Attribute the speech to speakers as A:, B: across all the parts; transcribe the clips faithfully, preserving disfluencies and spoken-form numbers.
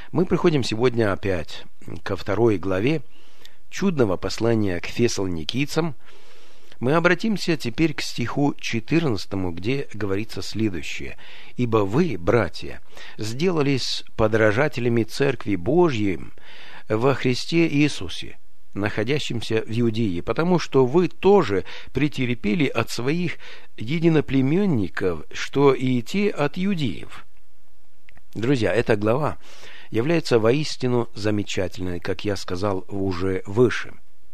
A: Мы приходим сегодня опять ко второй главе чудного послания к фессалоникийцам. Мы обратимся теперь к стиху четырнадцатому, где говорится следующее. «Ибо вы, братья, сделались подражателями Церкви Божьей во Христе Иисусе, находящимся в Иудее, потому что вы тоже претерпели от своих единоплеменников, что и те от иудеев». Друзья, эта глава является воистину замечательной, как я сказал уже выше.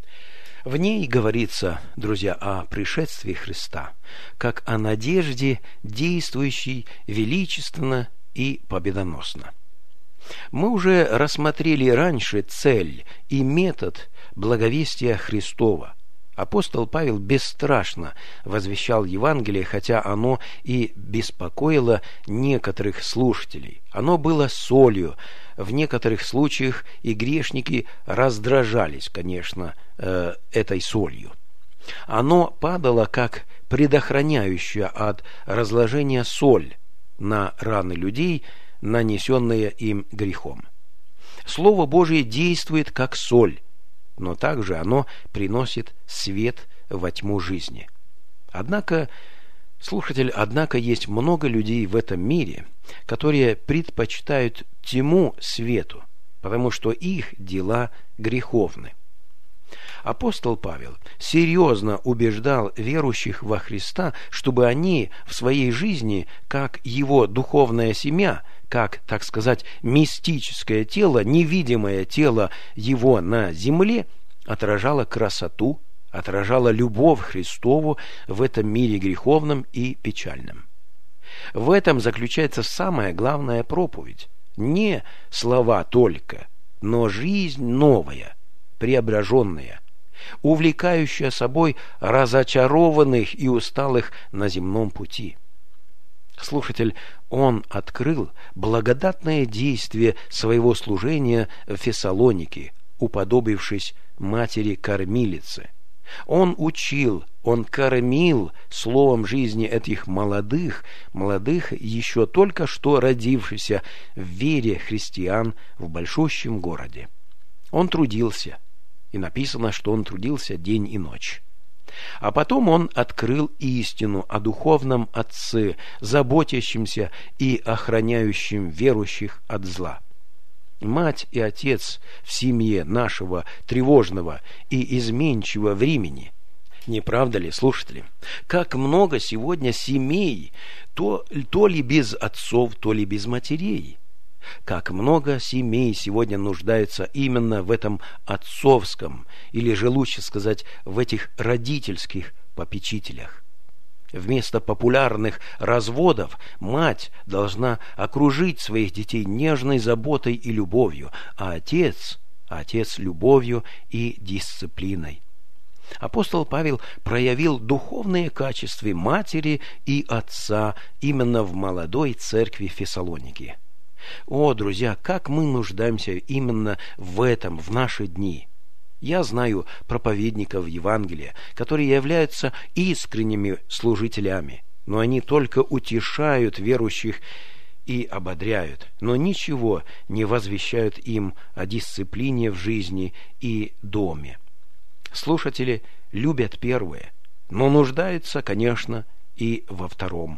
A: В ней говорится, друзья, о пришествии Христа, как о надежде, действующей величественно и победоносно. Мы уже рассмотрели раньше цель и метод благовестия Христова. Апостол Павел бесстрашно возвещал Евангелие, хотя оно и беспокоило некоторых слушателей. Оно было солью. В некоторых случаях и грешники раздражались, конечно, э, этой солью. Оно падало, как предохраняющая от разложения соль на раны людей, нанесенные им грехом. Слово Божие действует как соль, но также оно приносит свет во тьму жизни. Однако, слушатель, однако есть много людей в этом мире, которые предпочитают тьму свету, потому что их дела греховны. Апостол Павел серьезно убеждал верующих во Христа, чтобы они в своей жизни, как его духовная семья, как, так сказать, мистическое тело, невидимое тело его на земле, отражало красоту, отражало любовь Христову в этом мире греховном и печальном. В этом заключается самая главная проповедь. Не слова только, но жизнь новая, преображенная, увлекающая собой разочарованных и усталых на земном пути. Слушатель, он открыл благодатное действие своего служения в Фессалонике, уподобившись матери-кормилице. Он учил, он кормил словом жизни этих молодых, молодых, еще только что родившихся в вере христиан в большущем городе. Он трудился, и написано, что он трудился день и ночь. А потом он открыл истину о духовном Отце, заботящемся и охраняющем верующих от зла. Мать и отец в семье нашего тревожного и изменчивого времени. Не правда ли, слушатели? Как много сегодня семей, то, то ли без отцов, то ли без матерей. Как много семей сегодня нуждаются именно в этом отцовском, или же лучше сказать, в этих родительских попечителях. Вместо популярных разводов мать должна окружить своих детей нежной заботой и любовью, а отец, отец любовью и дисциплиной. Апостол Павел проявил духовные качества матери и отца именно в молодой церкви Фессалоники. О, друзья, как мы нуждаемся именно в этом в наши дни. Я знаю проповедников Евангелия, которые являются искренними служителями, но они только утешают верующих и ободряют, но ничего не возвещают им о дисциплине в жизни и доме. Слушатели любят первое, но нуждаются, конечно, и во втором.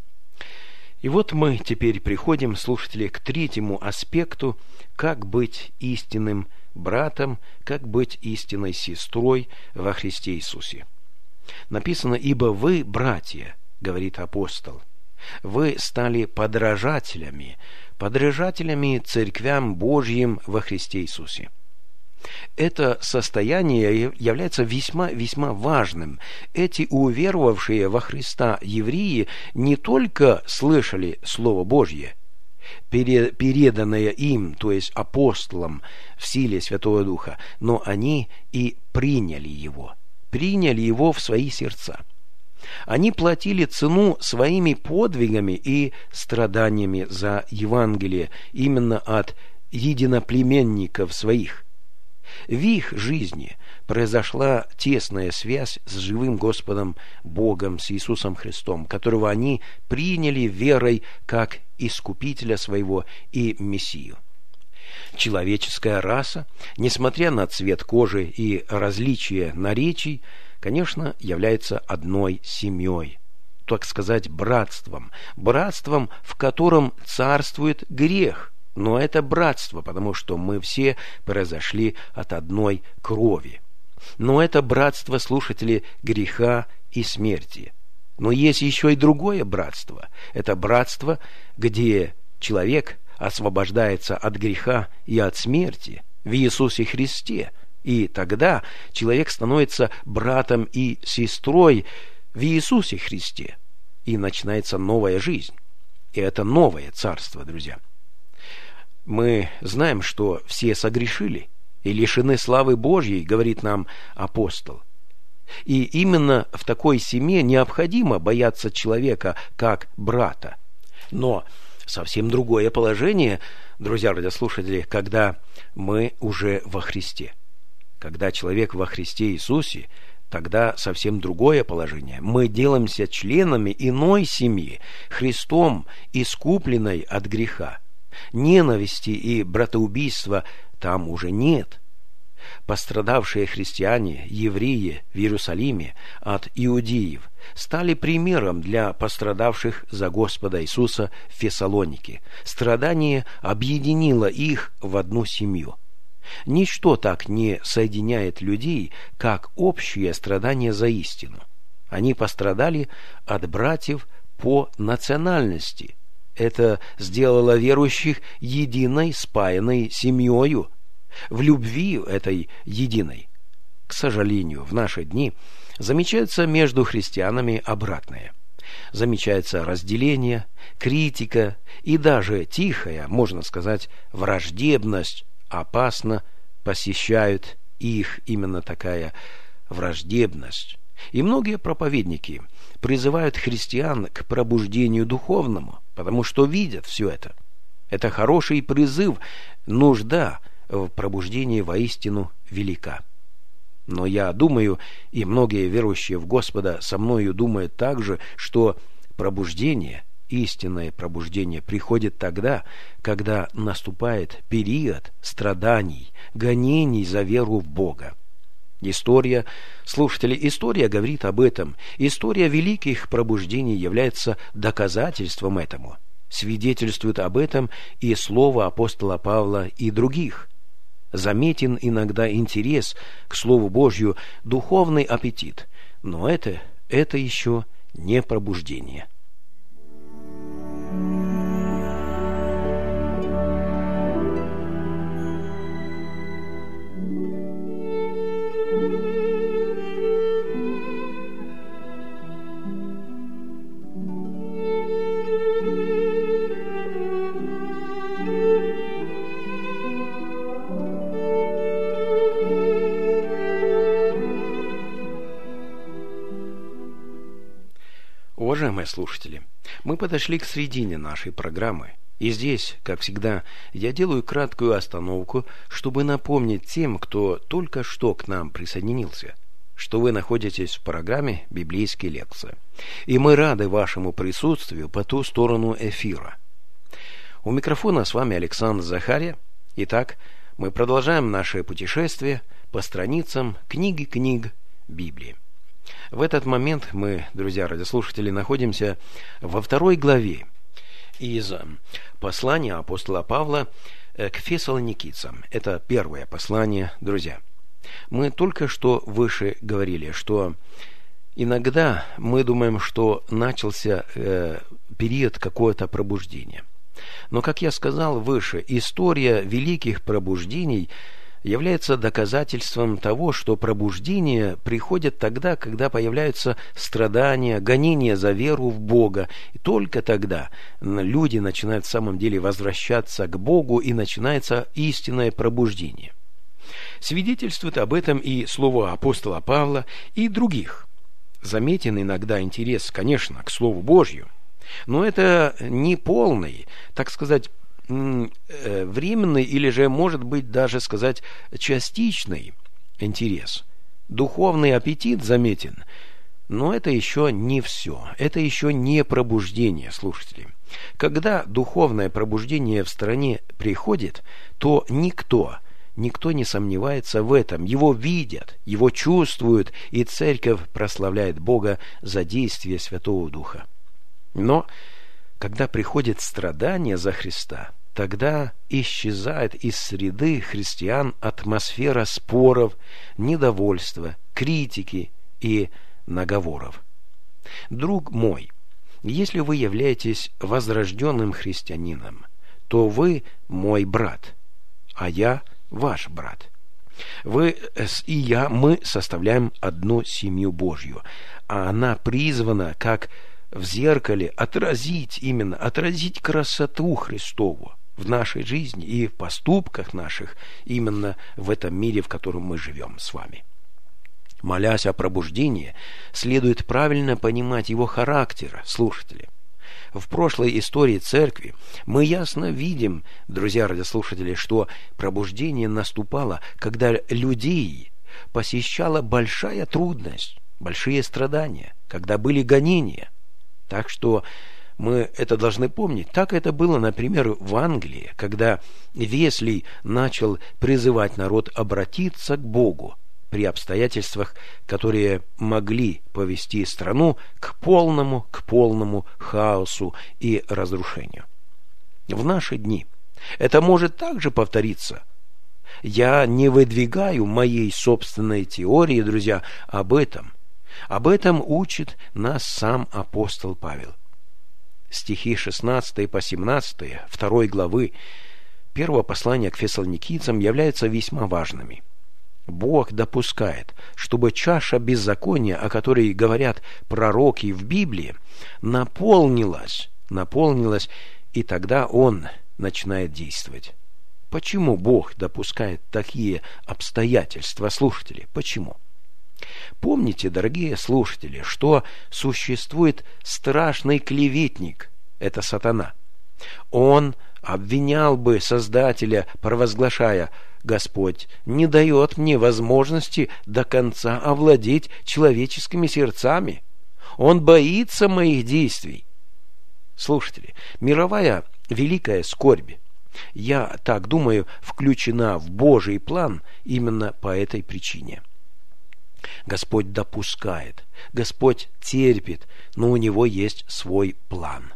A: И вот мы теперь приходим, слушатели, к третьему аспекту, как быть истинным братом, как быть истинной сестрой во Христе Иисусе. Написано: «Ибо вы, братья, — говорит апостол, — вы стали подражателями, подражателями церквям Божьим во Христе Иисусе». Это состояние является весьма-весьма важным. Эти уверовавшие во Христа евреи не только слышали Слово Божье, переданное им, то есть апостолам в силе Святого Духа, но они и приняли его, приняли его в свои сердца. Они платили цену своими подвигами и страданиями за Евангелие именно от единоплеменников своих. В их жизни произошла тесная связь с живым Господом Богом, с Иисусом Христом, которого они приняли верой как Искупителя своего и Мессию. Человеческая раса, несмотря на цвет кожи и различия наречий, конечно, является одной семьей, так сказать, братством, братством, в котором царствует грех. Но это братство, потому что мы все произошли от одной крови. Но это братство, слушатели, греха и смерти. Но есть еще и другое братство. Это братство, где человек освобождается от греха и от смерти в Иисусе Христе. И тогда человек становится братом и сестрой в Иисусе Христе. И начинается новая жизнь. И это новое царство, друзья. Мы знаем, что все согрешили и лишены славы Божьей, говорит нам апостол. И именно в такой семье необходимо бояться человека как брата. Но совсем другое положение, друзья радиослушатели, когда мы уже во Христе. Когда человек во Христе Иисусе, тогда совсем другое положение. Мы делаемся членами иной семьи, Христом искупленной от греха. Ненависти и братоубийства там уже нет. Пострадавшие христиане, евреи в Иерусалиме от иудеев стали примером для пострадавших за Господа Иисуса в Фессалонике. Страдание объединило их в одну семью. Ничто так не соединяет людей, как общее страдание за истину. Они пострадали от братьев по национальности. Это сделало верующих единой, спаянной семьёю, в любви этой единой. К сожалению, в наши дни замечается между христианами обратное. Замечается разделение, критика и даже тихая, можно сказать, враждебность опасно посещают их именно такая враждебность. И многие проповедники призывают христиан к пробуждению духовному, потому что видят все это. Это хороший призыв, нужда в пробуждении воистину велика. Но я думаю, и многие верующие в Господа со мною думают также, что пробуждение, истинное пробуждение приходит тогда, когда наступает период страданий, гонений за веру в Бога. История, слушатели, история говорит об этом. История великих пробуждений является доказательством этому. Свидетельствует об этом и слово апостола Павла и других. Заметен иногда интерес к Слову Божью, духовный аппетит, но это, это еще не пробуждение. Уважаемые слушатели, мы подошли к середине нашей программы, и здесь, как всегда, я делаю краткую остановку, чтобы напомнить тем, кто только что к нам присоединился, что вы находитесь в программе «Библейские лекции», и мы рады вашему присутствию по ту сторону эфира. У микрофона с вами Александр Захария. Итак, мы продолжаем наше путешествие по страницам книги книг Библии. В этот момент мы, друзья радиослушатели, находимся во второй главе из послания апостола Павла к фессалоникийцам. Это первое послание, друзья. Мы только что выше говорили, что иногда мы думаем, что начался э, период какого-то пробуждения. Но, как я сказал выше, история великих пробуждений является доказательством того, что пробуждение приходит тогда, когда появляются страдания, гонения за веру в Бога. И только тогда люди начинают в самом деле возвращаться к Богу, и начинается истинное пробуждение. Свидетельствует об этом и слово апостола Павла и других. Заметен иногда интерес, конечно, к Слову Божью, но это не полный, так сказать, временный или же, может быть, даже сказать, частичный интерес. Духовный аппетит заметен, но это еще не все. Это еще не пробуждение, слушатели. Когда духовное пробуждение в стране приходит, то никто, никто не сомневается в этом. Его видят, его чувствуют, и церковь прославляет Бога за действие Святого Духа. Но когда приходит страдание за Христа, тогда исчезает из среды христиан атмосфера споров, недовольства, критики и наговоров. Друг мой, если вы являетесь возрожденным христианином, то вы мой брат, а я ваш брат. Вы и я, мы составляем одну семью Божью, а она призвана, как в зеркале, отразить, именно отразить красоту Христову в нашей жизни и в поступках наших, именно в этом мире, в котором мы живем с вами. Молясь о пробуждении, следует правильно понимать его характер, слушатели. В прошлой истории церкви мы ясно видим, друзья радиослушатели, что пробуждение наступало, когда людей посещала большая трудность, большие страдания, когда были гонения. Так что мы это должны помнить. Так это было, например, в Англии, когда Веслий начал призывать народ обратиться к Богу при обстоятельствах, которые могли повести страну к полному, к полному хаосу и разрушению. В наши дни это может также повториться. Я не выдвигаю моей собственной теории, друзья, об этом. Об этом учит нас сам апостол Павел. Стихи шестнадцатый по семнадцатый второй главы первого послания к фессалоникийцам являются весьма важными. Бог допускает, чтобы чаша беззакония, о которой говорят пророки в Библии, наполнилась, наполнилась, и тогда Он начинает действовать. Почему Бог допускает такие обстоятельства, слушатели? Почему? Помните, дорогие слушатели, что существует страшный клеветник, это сатана. Он обвинял бы Создателя, провозглашая: Господь не дает мне возможности до конца овладеть человеческими сердцами. Он боится моих действий. Слушатели, мировая великая скорбь, я так думаю, включена в Божий план именно по этой причине. Господь допускает, Господь терпит, но у Него есть свой план.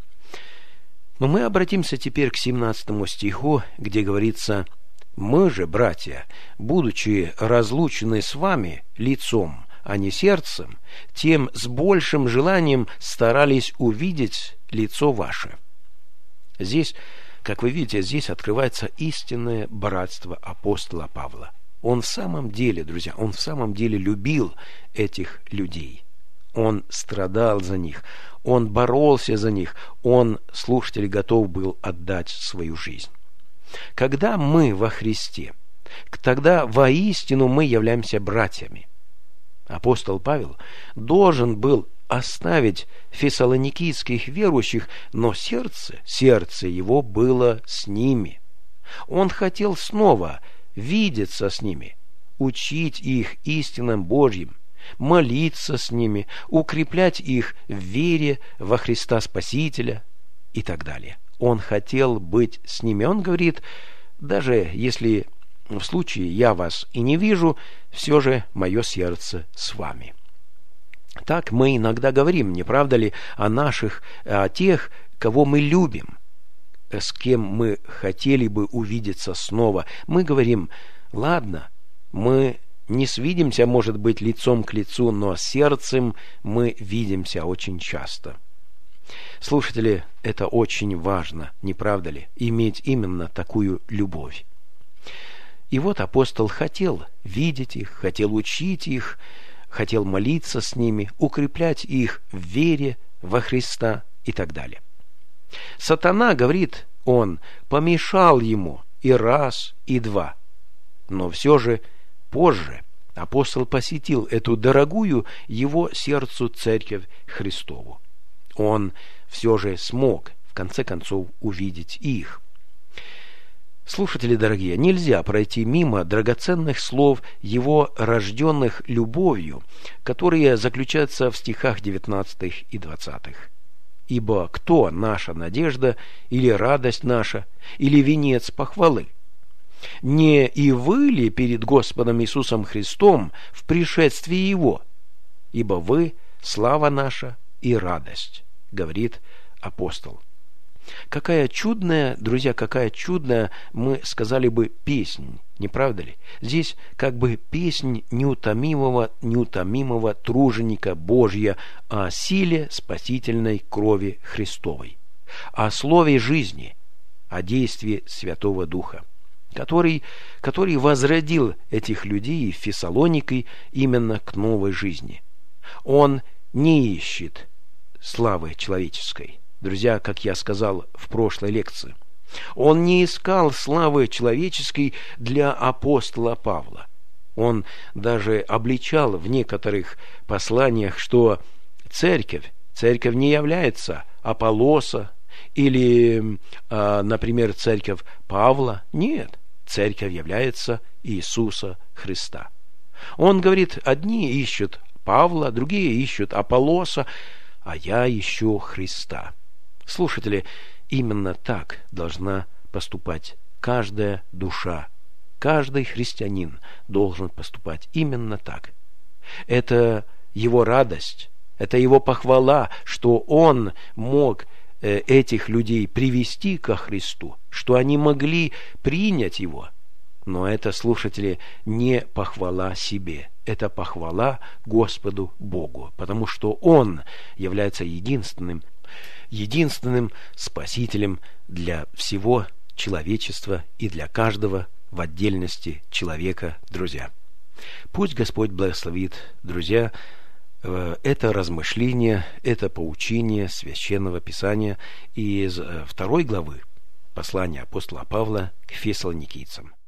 A: Но мы обратимся теперь к семнадцатому стиху, где говорится: «Мы же, братья, будучи разлучены с вами лицом, а не сердцем, тем с большим желанием старались увидеть лицо ваше». Здесь, как вы видите, здесь открывается истинное братство апостола Павла. Он в самом деле, друзья, он в самом деле любил этих людей. Он страдал за них, он боролся за них, он, слушатель, готов был отдать свою жизнь. Когда мы во Христе, тогда воистину мы являемся братьями. Апостол Павел должен был оставить фессалоникийских верующих, но сердце, сердце его было с ними. Он хотел снова видеться с ними, учить их истинам Божьим, молиться с ними, укреплять их в вере во Христа Спасителя и так далее. Он хотел быть с ними. Он говорит: даже если в случае я вас и не вижу, все же мое сердце с вами. Так мы иногда говорим, не правда ли, о наших, о тех, кого мы любим, с кем мы хотели бы увидеться снова. Мы говорим: ладно, мы не свидимся, может быть, лицом к лицу, но сердцем мы видимся очень часто. Слушатели, это очень важно, не правда ли, иметь именно такую любовь. И вот апостол хотел видеть их, хотел учить их, хотел молиться с ними, укреплять их в вере во Христа и так далее. Сатана, говорит он, помешал ему и раз, и два. Но все же позже апостол посетил эту дорогую его сердцу церковь Христову. Он все же смог, в конце концов, увидеть их. Слушатели дорогие, нельзя пройти мимо драгоценных слов его рожденных любовью, которые заключаются в стихах девятнадцатых и двадцатых. Ибо кто наша надежда, или радость наша, или венец похвалы? Не и вы ли перед Господом Иисусом Христом в пришествии Его? Ибо вы – слава наша и радость, говорит апостол. Какая чудная, друзья, какая чудная, мы сказали бы, песнь, не правда ли? Здесь как бы песнь неутомимого, неутомимого труженика Божья о силе спасительной крови Христовой, о слове жизни, о действии Святого Духа, который, который возродил этих людей в Фессалонике именно к новой жизни. Он не ищет славы человеческой. Друзья, как я сказал в прошлой лекции, он не искал славы человеческой для апостола Павла. Он даже обличал в некоторых посланиях, что церковь, церковь не является Аполлоса или, например, церковь Павла. Нет, церковь является Иисуса Христа. Он говорит, одни ищут Павла, другие ищут Аполлоса, а я ищу Христа. Слушатели, именно так должна поступать каждая душа. Каждый христианин должен поступать именно так. Это его радость, это его похвала, что он мог этих людей привести ко Христу, что они могли принять его. Но это, слушатели, не похвала себе, это похвала Господу Богу, потому что Он является единственным, единственным Спасителем для всего человечества и для каждого в отдельности человека, друзья. Пусть Господь благословит, друзья, это размышление, это поучение Священного Писания из второй главы послания апостола Павла к Фессалоникийцам.